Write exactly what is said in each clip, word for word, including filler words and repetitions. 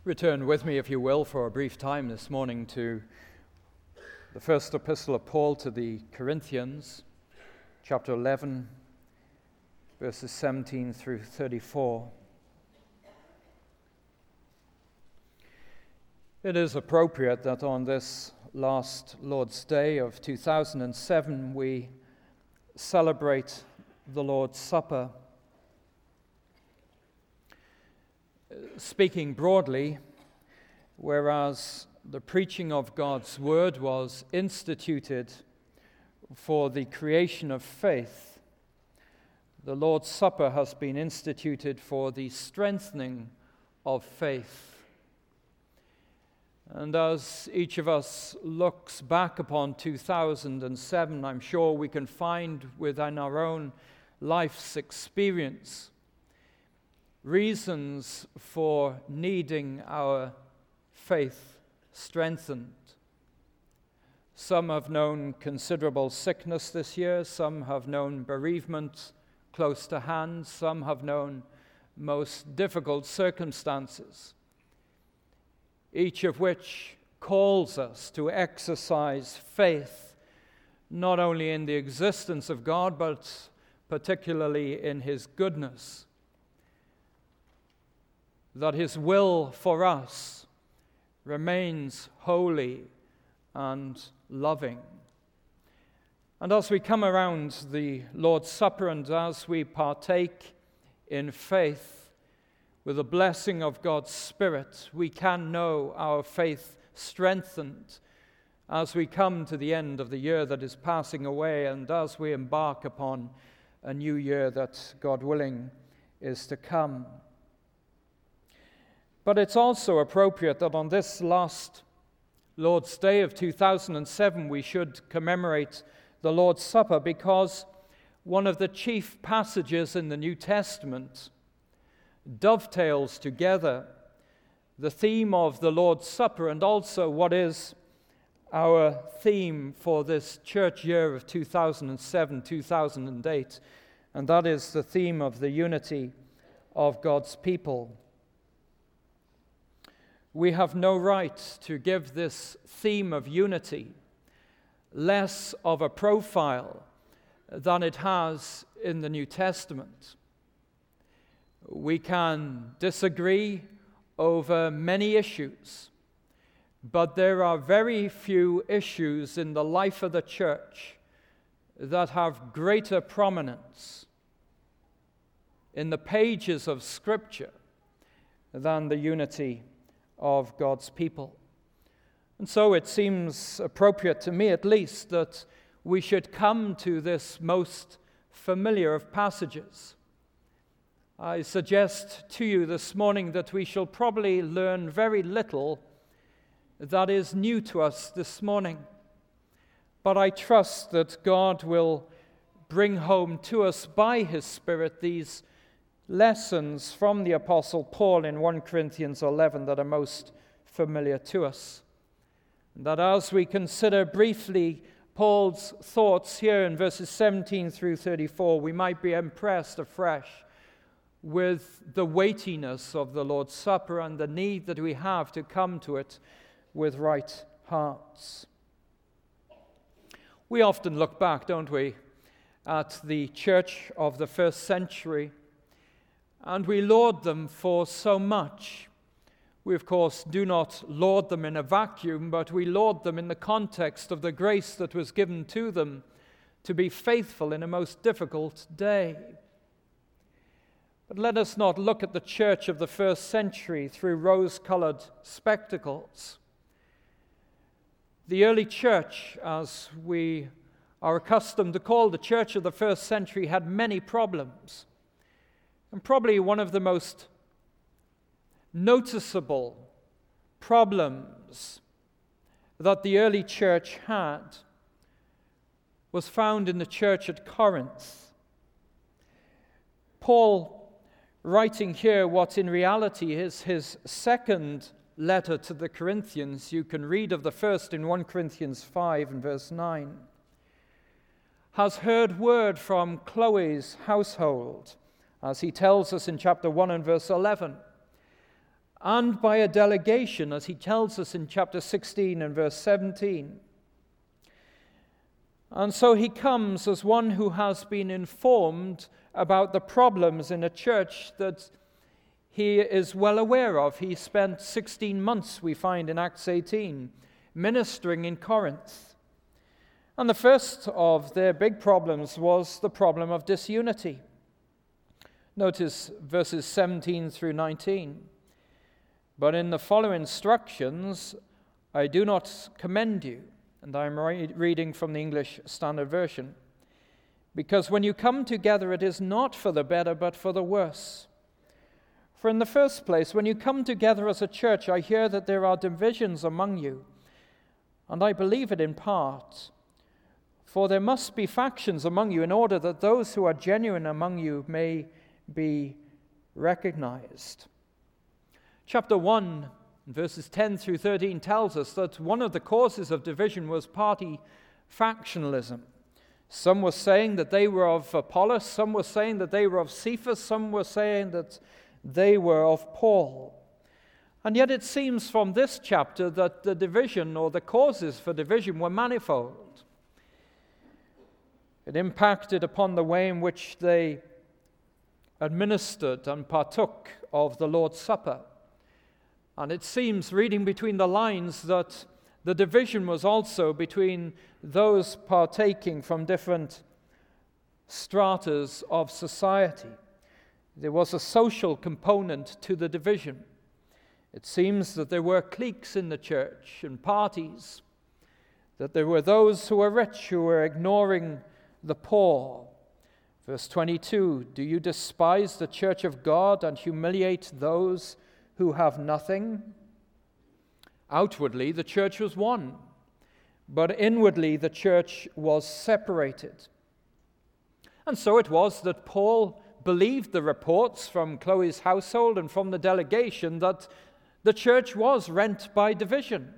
Return with me, if you will, for a brief time this morning to the first epistle of Paul to the Corinthians, chapter eleven, verses seventeen through thirty-four. It is appropriate that on this last Lord's Day of two thousand seven we celebrate the Lord's Supper. Speaking broadly, whereas the preaching of God's word was instituted for the creation of faith, the Lord's Supper has been instituted for the strengthening of faith. And as each of us looks back upon two thousand seven, I'm sure we can find within our own life's experience reasons for needing our faith strengthened. Some have known considerable sickness this year, some have known bereavement close to hand, some have known most difficult circumstances, each of which calls us to exercise faith not only in the existence of God, but particularly in His goodness, that His will for us remains holy and loving. And as we come around the Lord's Supper and as we partake in faith with the blessing of God's Spirit, we can know our faith strengthened as we come to the end of the year that is passing away and as we embark upon a new year that, God willing, is to come. But it's also appropriate that on this last Lord's Day of two thousand seven we should commemorate the Lord's Supper because one of the chief passages in the New Testament dovetails together the theme of the Lord's Supper and also what is our theme for this church year of two thousand seven to two thousand eight, and that is the theme of the unity of God's people. We have no right to give this theme of unity less of a profile than it has in the New Testament. We can disagree over many issues, but there are very few issues in the life of the church that have greater prominence in the pages of Scripture than the unity of God's people. And so it seems appropriate to me, at least, that we should come to this most familiar of passages. I suggest to you this morning that we shall probably learn very little that is new to us this morning. But I trust that God will bring home to us by His Spirit these lessons from the Apostle Paul in First Corinthians eleven that are most familiar to us. That as we consider briefly Paul's thoughts here in verses seventeen through thirty-four, we might be impressed afresh with the weightiness of the Lord's Supper and the need that we have to come to it with right hearts. We often look back, don't we, at the church of the first century, and we laud them for so much. We, of course, do not laud them in a vacuum, but we laud them in the context of the grace that was given to them to be faithful in a most difficult day. But let us not look at the church of the first century through rose-colored spectacles. The early church, as we are accustomed to call the church of the first century, had many problems. And probably one of the most noticeable problems that the early church had was found in the church at Corinth. Paul, writing here what in reality is his second letter to the Corinthians, you can read of the first in First Corinthians five and verse nine, has heard word from Chloe's household, as he tells us in chapter one and verse eleven. and by a delegation, as he tells us in chapter sixteen and verse seventeen. And so he comes as one who has been informed about the problems in a church that he is well aware of. He spent sixteen months, we find in Acts eighteen, ministering in Corinth. And the first of their big problems was the problem of disunity. Notice verses seventeen through nineteen. But in the following instructions, I do not commend you. And I'm re- reading from the English Standard Version. Because when you come together, it is not for the better, but for the worse. For in the first place, when you come together as a church, I hear that there are divisions among you. And I believe it in part. For there must be factions among you in order that those who are genuine among you may be recognized. Chapter one, verses ten through thirteen tells us that one of the causes of division was party factionalism. Some were saying that they were of Apollos, some were saying that they were of Cephas, some were saying that they were of Paul. And yet it seems from this chapter that the division or the causes for division were manifold. It impacted upon the way in which they administered and partook of the Lord's Supper. And it seems, reading between the lines, that the division was also between those partaking from different stratas of society. There was a social component to the division. It seems that there were cliques in the church and parties, that there were those who were rich who were ignoring the poor. Verse twenty-two, do you despise the church of God and humiliate those who have nothing? Outwardly, the church was one, but inwardly the church was separated. And so it was that Paul believed the reports from Chloe's household and from the delegation that the church was rent by division.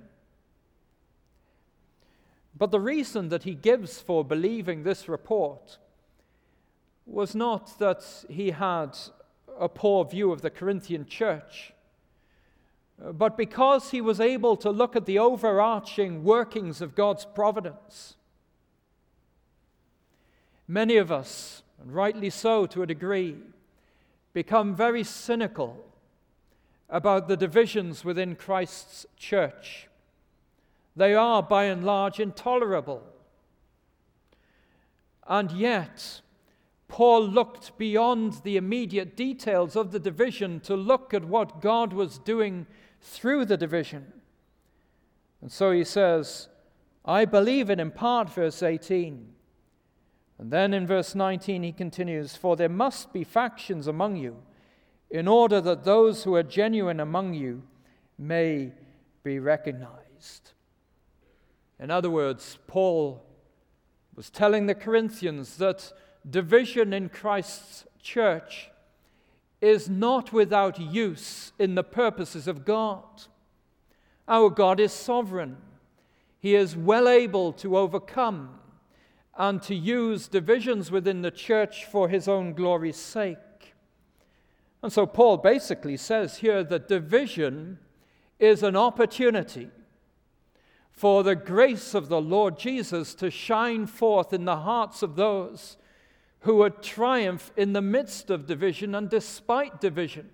But the reason that he gives for believing this report was not that he had a poor view of the Corinthian church, but because he was able to look at the overarching workings of God's providence. Many of us, and rightly so to a degree, become very cynical about the divisions within Christ's church. They are, by and large, intolerable. And yet, Paul looked beyond the immediate details of the division to look at what God was doing through the division. And so he says, I believe it in part, verse eighteen. And then in verse nineteen he continues, for there must be factions among you, in order that those who are genuine among you may be recognized. In other words, Paul was telling the Corinthians that division in Christ's church is not without use in the purposes of God. Our God is sovereign. He is well able to overcome and to use divisions within the church for his own glory's sake. And so Paul basically says here that division is an opportunity for the grace of the Lord Jesus to shine forth in the hearts of those who would triumph in the midst of division and despite division.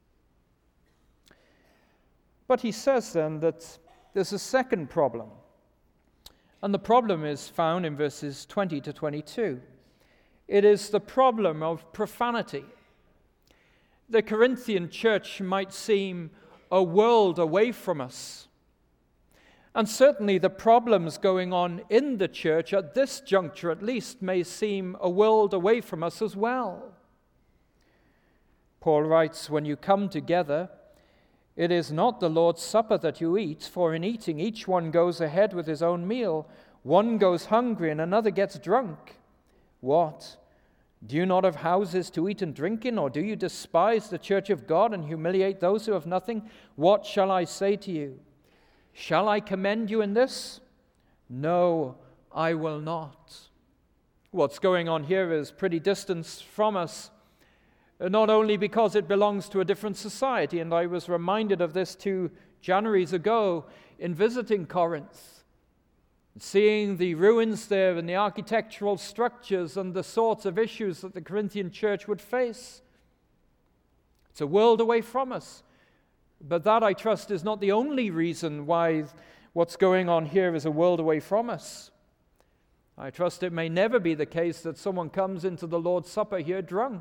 But he says then that there's a second problem. And the problem is found in verses twenty to twenty-two. It is the problem of profanity. The Corinthian church might seem a world away from us. And certainly the problems going on in the church at this juncture at least may seem a world away from us as well. Paul writes, when you come together, it is not the Lord's Supper that you eat, for in eating each one goes ahead with his own meal. One goes hungry and another gets drunk. What? Do you not have houses to eat and drink in, or do you despise the church of God and humiliate those who have nothing? What shall I say to you? Shall I commend you in this? No, I will not. What's going on here is pretty distant from us, not only because it belongs to a different society, and I was reminded of this two Januaries ago in visiting Corinth, seeing the ruins there and the architectural structures and the sorts of issues that the Corinthian church would face. It's a world away from us. But that, I trust, is not the only reason why what's going on here is a world away from us. I trust it may never be the case that someone comes into the Lord's Supper here drunk.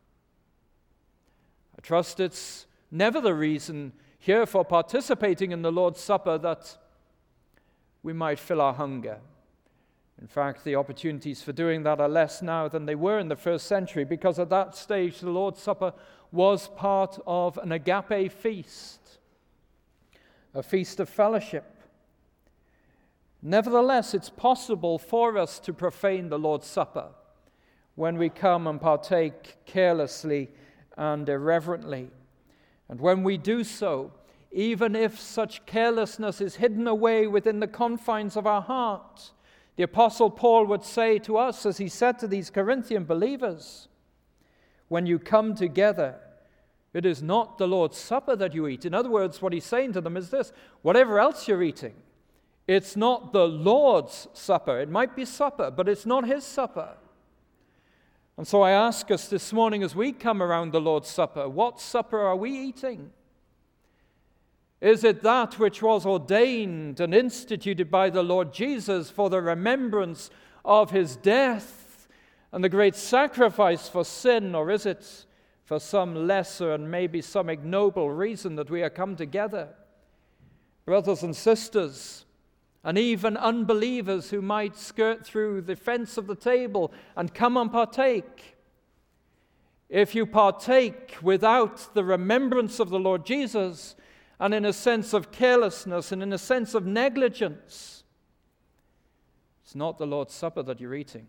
I trust it's never the reason here for participating in the Lord's Supper that we might fill our hunger. In fact, the opportunities for doing that are less now than they were in the first century, because at that stage the Lord's Supper was part of an agape feast, a feast of fellowship. Nevertheless, it's possible for us to profane the Lord's Supper when we come and partake carelessly and irreverently. And when we do so, even if such carelessness is hidden away within the confines of our heart, the Apostle Paul would say to us, as he said to these Corinthian believers, when you come together, it is not the Lord's Supper that you eat. In other words, what he's saying to them is this: whatever else you're eating, it's not the Lord's Supper. It might be supper, but it's not his supper. And so I ask us this morning, as we come around the Lord's Supper, what supper are we eating? Is it that which was ordained and instituted by the Lord Jesus for the remembrance of his death and the great sacrifice for sin, or is it for some lesser and maybe some ignoble reason that we are come together? Brothers and sisters, and even unbelievers who might skirt through the fence of the table and come and partake, if you partake without the remembrance of the Lord Jesus, and in a sense of carelessness and in a sense of negligence, it's not the Lord's Supper that you're eating.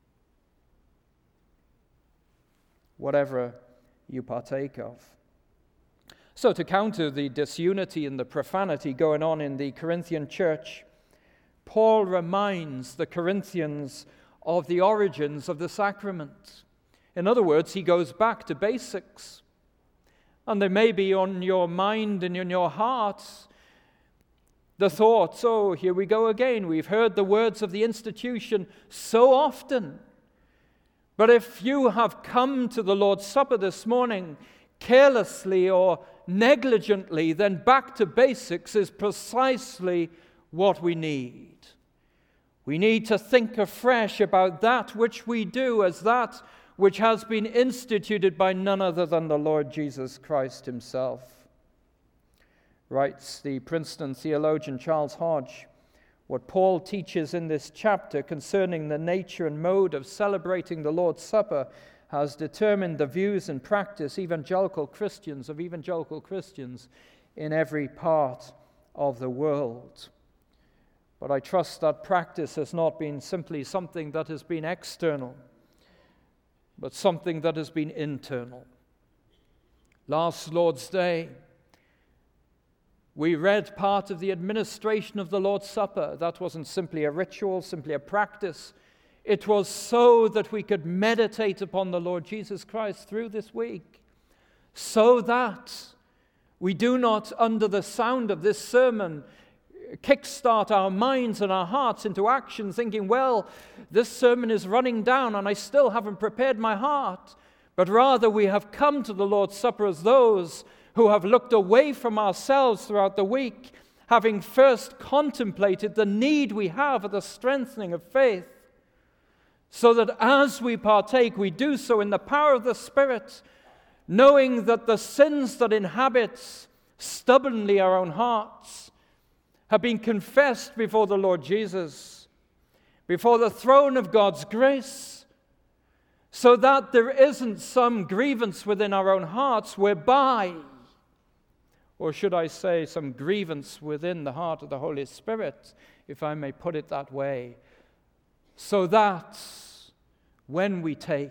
Whatever you partake of. So to counter the disunity and the profanity going on in the Corinthian church, Paul reminds the Corinthians of the origins of the sacrament. In other words, he goes back to basics. And there may be on your mind and in your heart the thoughts, oh, here we go again. We've heard the words of the institution so often. But if you have come to the Lord's Supper this morning carelessly or negligently, then back to basics is precisely what we need. We need to think afresh about that which we do as that which has been instituted by none other than the Lord Jesus Christ himself. Writes the Princeton theologian Charles Hodge, what Paul teaches in this chapter concerning the nature and mode of celebrating the Lord's Supper has determined the views and practice evangelical Christians of evangelical Christians in every part of the world. But I trust that practice has not been simply something that has been external, but something that has been internal. Last Lord's Day, we read part of the administration of the Lord's Supper. That wasn't simply a ritual, simply a practice. It was so that we could meditate upon the Lord Jesus Christ through this week, so that we do not, under the sound of this sermon, kickstart our minds and our hearts into action, thinking, well, this sermon is running down and I still haven't prepared my heart. But rather we have come to the Lord's Supper as those who have looked away from ourselves throughout the week, having first contemplated the need we have of the strengthening of faith, so that as we partake, we do so in the power of the Spirit, knowing that the sins that inhabit stubbornly our own hearts have been confessed before the Lord Jesus, before the throne of God's grace, so that there isn't some grievance within our own hearts whereby, or should I say some grievance within the heart of the Holy Spirit, if I may put it that way, so that when we take,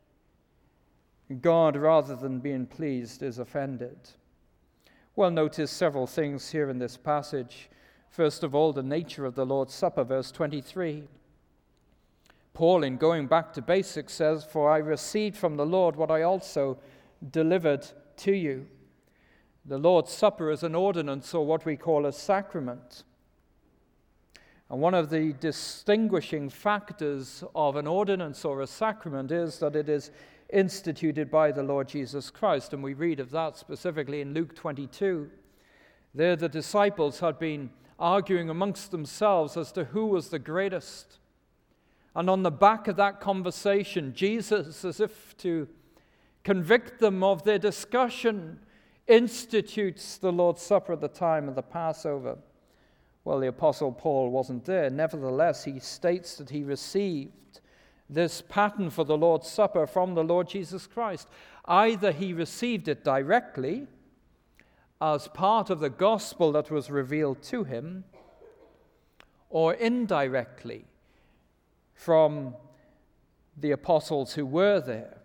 God, rather than being pleased, is offended. Well, notice several things here in this passage. First of all, the nature of the Lord's Supper, verse twenty-three. Paul, in going back to basics, says, "For I received from the Lord what I also delivered to you. The Lord's Supper is an ordinance, or what we call a sacrament. And one of the distinguishing factors of an ordinance or a sacrament is that it is instituted by the Lord Jesus Christ. And we read of that specifically in Luke twenty-two. There the disciples had been arguing amongst themselves as to who was the greatest. And on the back of that conversation, Jesus, as if to convict them of their discussion, institutes the Lord's Supper at the time of the Passover. Well, the Apostle Paul wasn't there. Nevertheless, he states that he received this pattern for the Lord's Supper from the Lord Jesus Christ. Either he received it directly as part of the gospel that was revealed to him, or indirectly from the apostles who were there.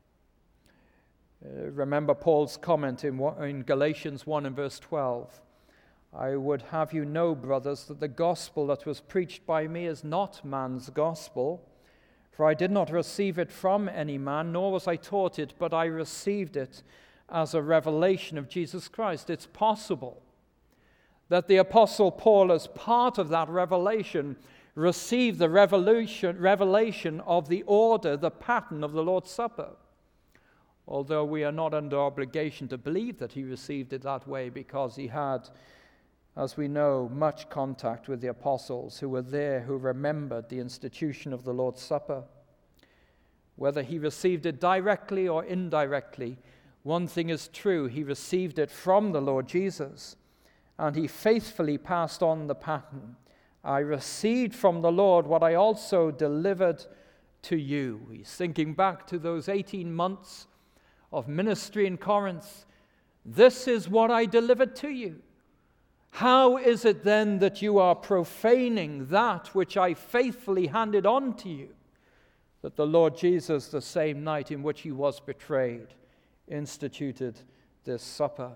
Uh, remember Paul's comment in, in Galatians one and verse twelve. I would have you know, brothers, that the gospel that was preached by me is not man's gospel, for I did not receive it from any man, nor was I taught it, but I received it as a revelation of Jesus Christ. It's possible that the Apostle Paul, as part of that revelation, received the revelation, revelation of the order, the pattern of the Lord's Supper. Although we are not under obligation to believe that he received it that way, because he had, as we know, much contact with the apostles who were there, who remembered the institution of the Lord's Supper. Whether he received it directly or indirectly, one thing is true: he received it from the Lord Jesus, and he faithfully passed on the pattern. I received from the Lord what I also delivered to you. He's thinking back to those eighteen months of ministry in Corinth. This is what I delivered to you. How is it then that you are profaning that which I faithfully handed on to you? That the Lord Jesus, the same night in which he was betrayed, instituted this supper.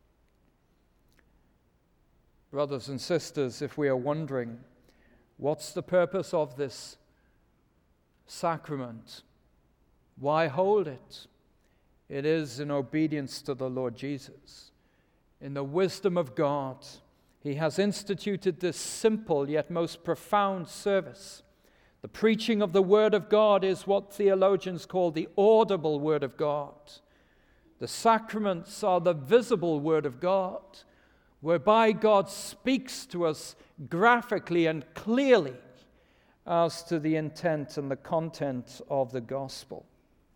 Brothers and sisters, if we are wondering, what's the purpose of this sacrament? Why hold it? It is in obedience to the Lord Jesus. In the wisdom of God, he has instituted this simple yet most profound service. The preaching of the Word of God is what theologians call the audible Word of God. The sacraments are the visible Word of God, whereby God speaks to us graphically and clearly as to the intent and the content of the gospel.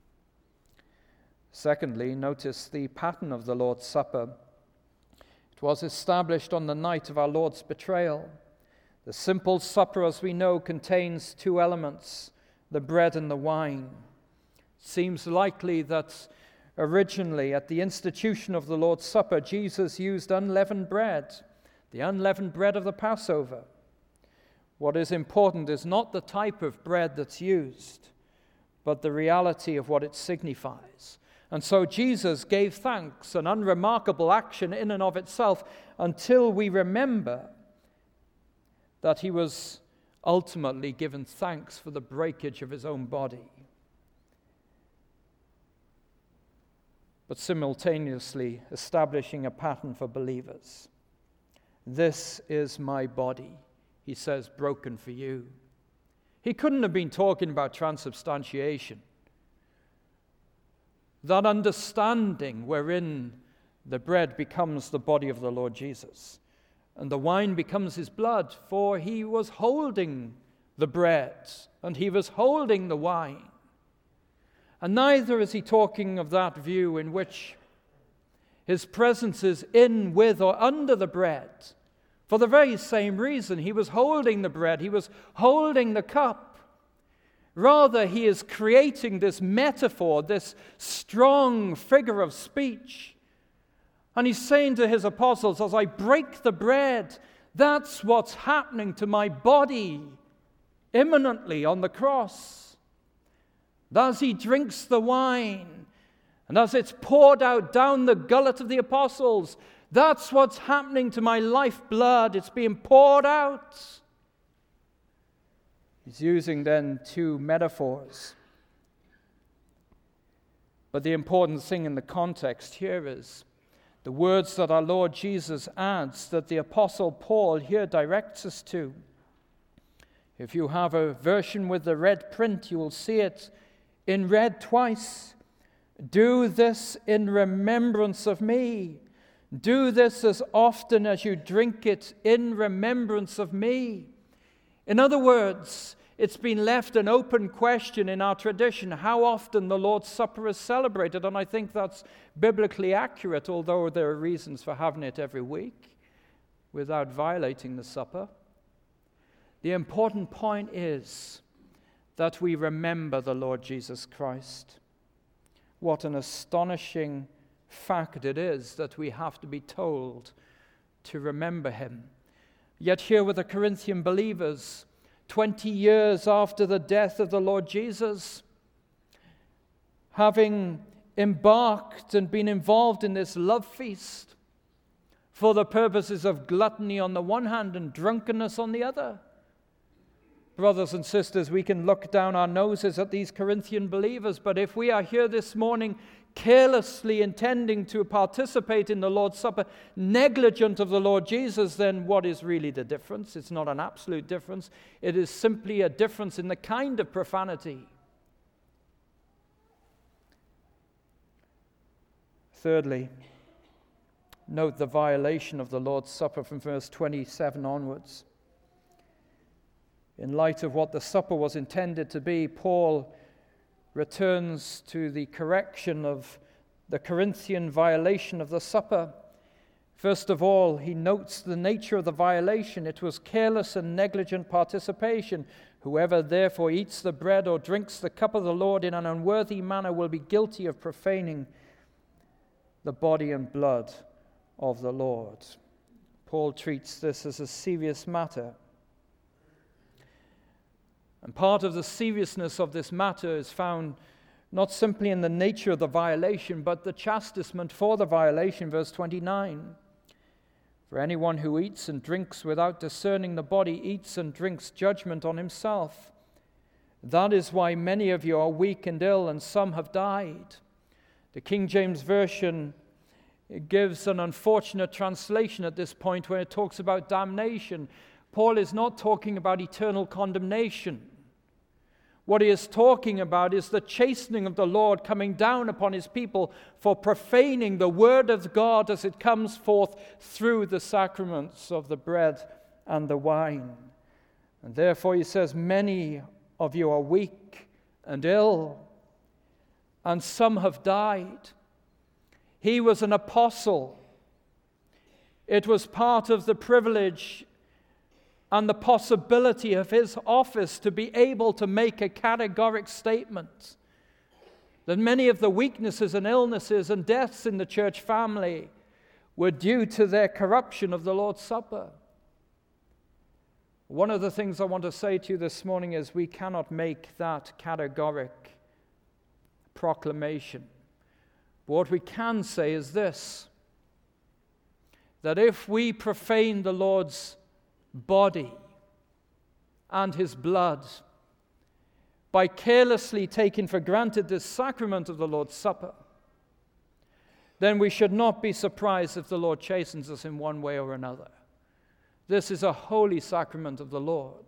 Secondly, notice the pattern of the Lord's Supper. It was established on the night of our Lord's betrayal. The simple supper, as we know, contains two elements, the bread and the wine. It seems likely that originally, at the institution of the Lord's Supper, Jesus used unleavened bread, the unleavened bread of the Passover. What is important is not the type of bread that's used, but the reality of what it signifies. And so Jesus gave thanks, an unremarkable action in and of itself, until we remember that he was ultimately given thanks for the breakage of his own body. But simultaneously establishing a pattern for believers. This is my body, he says, broken for you. He couldn't have been talking about transubstantiation. That understanding wherein the bread becomes the body of the Lord Jesus and the wine becomes his blood, for he was holding the bread and he was holding the wine. And neither is he talking of that view in which his presence is in, with, or under the bread. For the very same reason, he was holding the bread, he was holding the cup. Rather, he is creating this metaphor, this strong figure of speech. And he's saying to his apostles, as I break the bread, that's what's happening to my body imminently on the cross. And as he drinks the wine, and as it's poured out down the gullet of the apostles, that's what's happening to my lifeblood. It's being poured out. He's using then two metaphors. But the important thing in the context here is the words that our Lord Jesus adds that the Apostle Paul here directs us to. If you have a version with the red print, you will see it in red twice. Do this in remembrance of me. Do this as often as you drink it in remembrance of me. In other words, it's been left an open question in our tradition how often the Lord's Supper is celebrated, and I think that's biblically accurate, although there are reasons for having it every week without violating the supper. The important point is that we remember the Lord Jesus Christ. What an astonishing fact it is that we have to be told to remember him. Yet here with the Corinthian believers, twenty years after the death of the Lord Jesus, having embarked and been involved in this love feast for the purposes of gluttony on the one hand and drunkenness on the other. Brothers and sisters, we can look down our noses at these Corinthian believers, but if we are here this morning carelessly intending to participate in the Lord's Supper, negligent of the Lord Jesus, then what is really the difference? It's not an absolute difference. It is simply a difference in the kind of profanity. Thirdly, note the violation of the Lord's Supper from verse twenty-seven onwards. In light of what the supper was intended to be, Paul returns to the correction of the Corinthian violation of the supper. First of all, he notes the nature of the violation. It was careless and negligent participation. Whoever therefore eats the bread or drinks the cup of the Lord in an unworthy manner will be guilty of profaning the body and blood of the Lord. Paul treats this as a serious matter. And part of the seriousness of this matter is found not simply in the nature of the violation, but the chastisement for the violation, verse twenty-nine. For anyone who eats and drinks without discerning the body eats and drinks judgment on himself. That is why many of you are weak and ill, and some have died. The King James Version gives an unfortunate translation at this point when it talks about damnation. Paul is not talking about eternal condemnation. What he is talking about is the chastening of the Lord coming down upon his people for profaning the word of God as it comes forth through the sacraments of the bread and the wine. And therefore he says, many of you are weak and ill, and some have died. He was an apostle. It was part of the privilege and the possibility of his office to be able to make a categoric statement that many of the weaknesses and illnesses and deaths in the church family were due to their corruption of the Lord's Supper. One of the things I want to say to you this morning is we cannot make that categoric proclamation. But what we can say is this, that if we profane the Lord's body and his blood by carelessly taking for granted this sacrament of the Lord's Supper, then we should not be surprised if the Lord chastens us in one way or another. This is a holy sacrament of the Lord.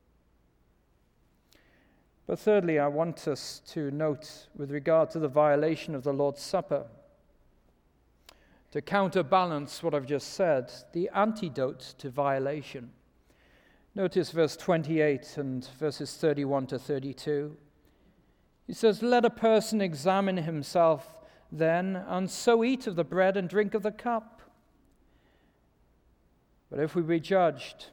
But thirdly, I want us to note with regard to the violation of the Lord's Supper, to counterbalance what I've just said, the antidote to violation. Notice verse twenty-eight and verses thirty-one to thirty-two. He says, let a person examine himself then, and so eat of the bread and drink of the cup. But if we be judged,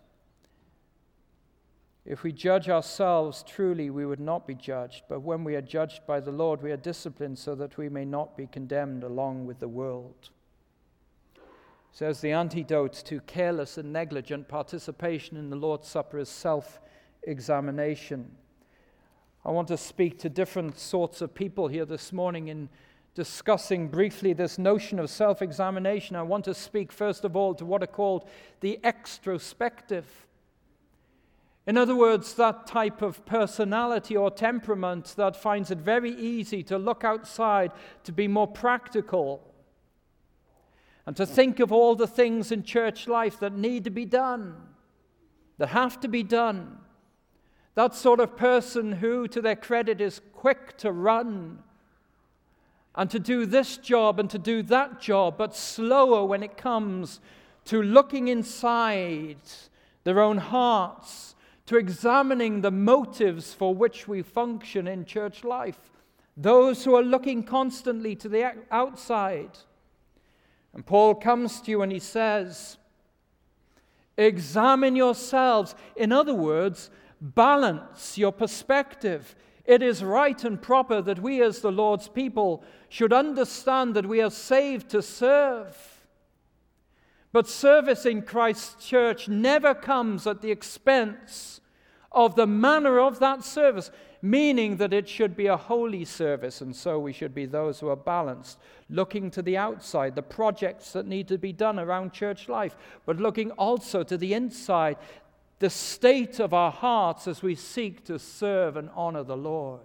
if we judge ourselves truly, we would not be judged. But when we are judged by the Lord, we are disciplined so that we may not be condemned along with the world. Says the antidote to careless and negligent participation in the Lord's Supper is self-examination. I want to speak to different sorts of people here this morning in discussing briefly this notion of self-examination. I want to speak first of all to what are called the extrospective. In other words, that type of personality or temperament that finds it very easy to look outside, to be more practical, and to think of all the things in church life that need to be done, that have to be done. That sort of person who, to their credit, is quick to run and to do this job and to do that job, but slower when it comes to looking inside their own hearts, to examining the motives for which we function in church life. Those who are looking constantly to the outside. And Paul comes to you and he says, examine yourselves. In other words, balance your perspective. It is right and proper that we as the Lord's people should understand that we are saved to serve. But service in Christ's church never comes at the expense of the manner of that service, meaning that it should be a holy service, and so we should be those who are balanced, looking to the outside, the projects that need to be done around church life, but looking also to the inside, the state of our hearts as we seek to serve and honor the Lord.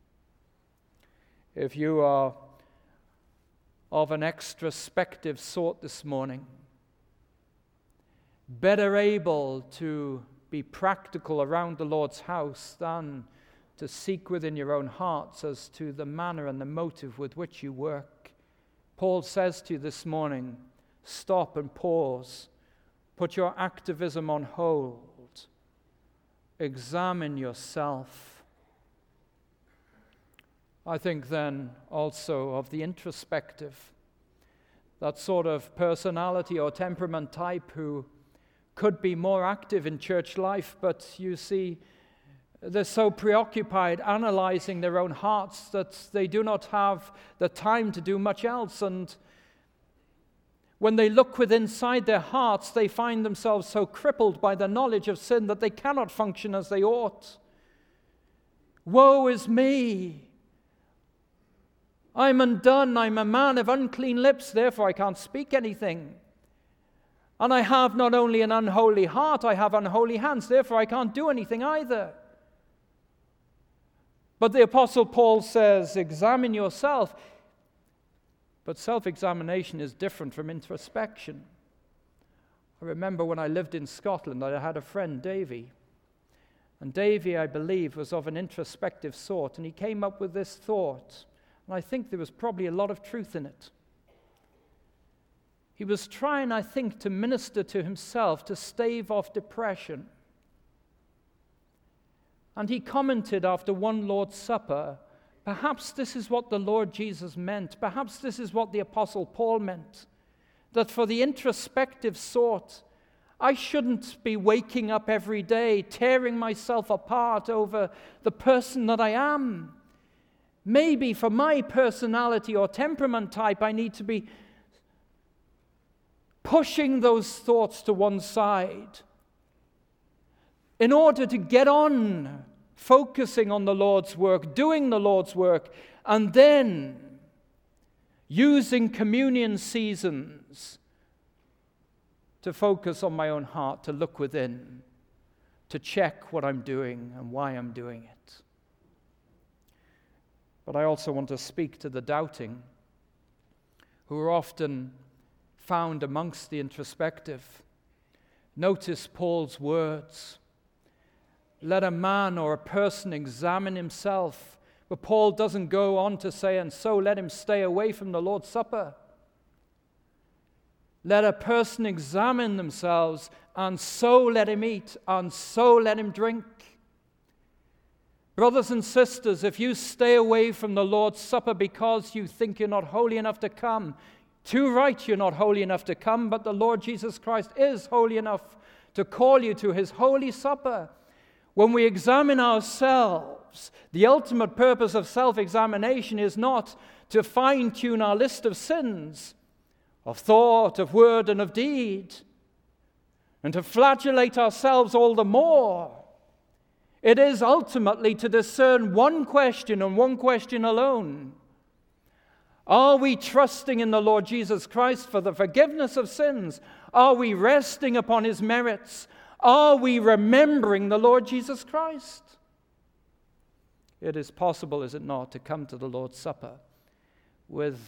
If you are of an extrospective sort this morning, better able to be practical around the Lord's house than to seek within your own hearts as to the manner and the motive with which you work, Paul says to you this morning, stop and pause. Put your activism on hold. Examine yourself. I think then also of the introspective, that sort of personality or temperament type who could be more active in church life, but you see, they're so preoccupied analyzing their own hearts that they do not have the time to do much else. And when they look within inside their hearts, they find themselves so crippled by the knowledge of sin that they cannot function as they ought. Woe is me! I'm undone. I'm a man of unclean lips, therefore I can't speak anything. And I have not only an unholy heart, I have unholy hands, therefore I can't do anything either. But the Apostle Paul says, examine yourself. But self-examination is different from introspection. I remember when I lived in Scotland, I had a friend, Davy. And Davy, I believe, was of an introspective sort, and he came up with this thought, and I think there was probably a lot of truth in it. He was trying, I think, to minister to himself, to stave off depression. And he commented after one Lord's Supper, perhaps this is what the Lord Jesus meant. Perhaps this is what the Apostle Paul meant. That for the introspective sort, I shouldn't be waking up every day, tearing myself apart over the person that I am. Maybe for my personality or temperament type, I need to be pushing those thoughts to one side in order to get on focusing on the Lord's work, doing the Lord's work, and then using communion seasons to focus on my own heart, to look within, to check what I'm doing and why I'm doing it. But I also want to speak to the doubting, who are often found amongst the introspective. Notice Paul's words. Let a man or a person examine himself. But Paul doesn't go on to say, and so let him stay away from the Lord's Supper. Let a person examine themselves, and so let him eat, and so let him drink. Brothers and sisters, if you stay away from the Lord's Supper because you think you're not holy enough to come, too right you're not holy enough to come, but the Lord Jesus Christ is holy enough to call you to his holy supper. When we examine ourselves, the ultimate purpose of self-examination is not to fine-tune our list of sins, of thought, of word, and of deed, and to flagellate ourselves all the more. It is ultimately to discern one question and one question alone. Are we trusting in the Lord Jesus Christ for the forgiveness of sins? Are we resting upon his merits? Are we remembering the Lord Jesus Christ? It is possible, is it not, to come to the Lord's Supper with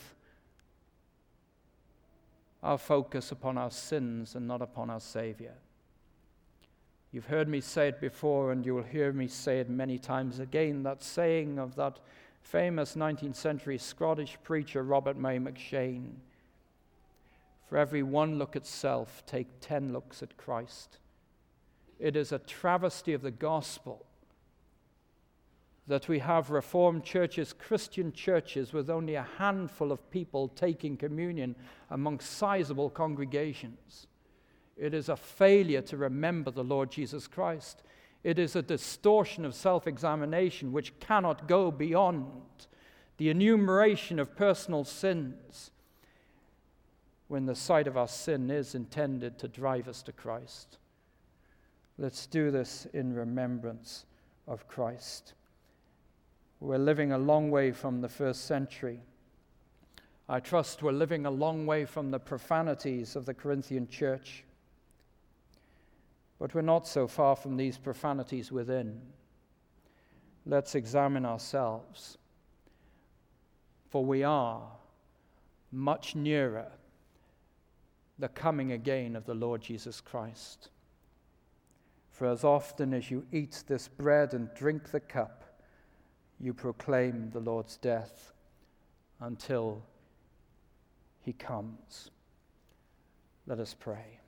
our focus upon our sins and not upon our Savior. You've heard me say it before, and you will hear me say it many times again, that saying of that famous nineteenth century Scottish preacher Robert May McShane: for every one look at self, take ten looks at Christ. It is a travesty of the gospel that we have Reformed churches, Christian churches, with only a handful of people taking communion amongst sizable congregations. It is a failure to remember the Lord Jesus Christ. It is a distortion of self-examination which cannot go beyond the enumeration of personal sins, when the sight of our sin is intended to drive us to Christ. Let's do this in remembrance of Christ. We're living a long way from the first century. I trust we're living a long way from the profanities of the Corinthian church. But we're not so far from these profanities within. Let's examine ourselves, for we are much nearer the coming again of the Lord Jesus Christ. For as often as you eat this bread and drink the cup, you proclaim the Lord's death until he comes. Let us pray.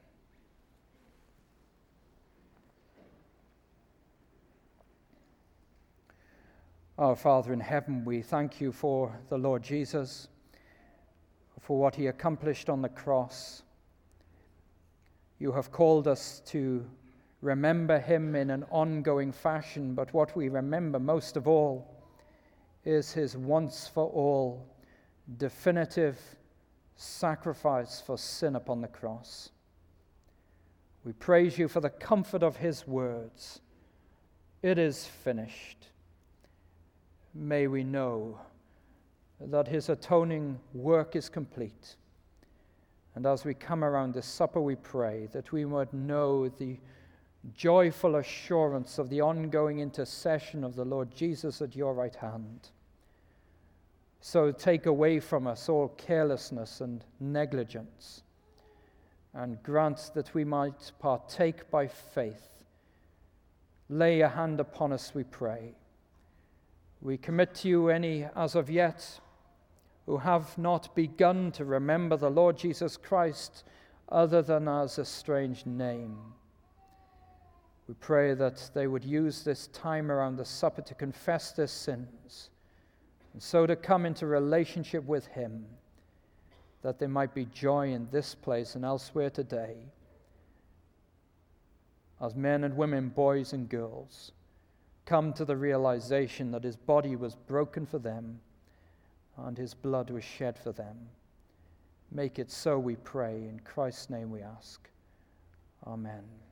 Our Father in heaven, we thank you for the Lord Jesus, for what he accomplished on the cross. You have called us to remember him in an ongoing fashion, but what we remember most of all is his once-for-all definitive sacrifice for sin upon the cross. We praise you for the comfort of his words. It is finished. May we know that his atoning work is complete. And as we come around this supper, we pray that we might know the joyful assurance of the ongoing intercession of the Lord Jesus at your right hand. So take away from us all carelessness and negligence, and grant that we might partake by faith. Lay a hand upon us, we pray. We commit to you any as of yet who have not begun to remember the Lord Jesus Christ other than as a strange name. We pray that they would use this time around the supper to confess their sins, and so to come into relationship with him, that there might be joy in this place and elsewhere today, as men and women, boys and girls, come to the realization that his body was broken for them and his blood was shed for them. Make it so, we pray. In Christ's name we ask. Amen.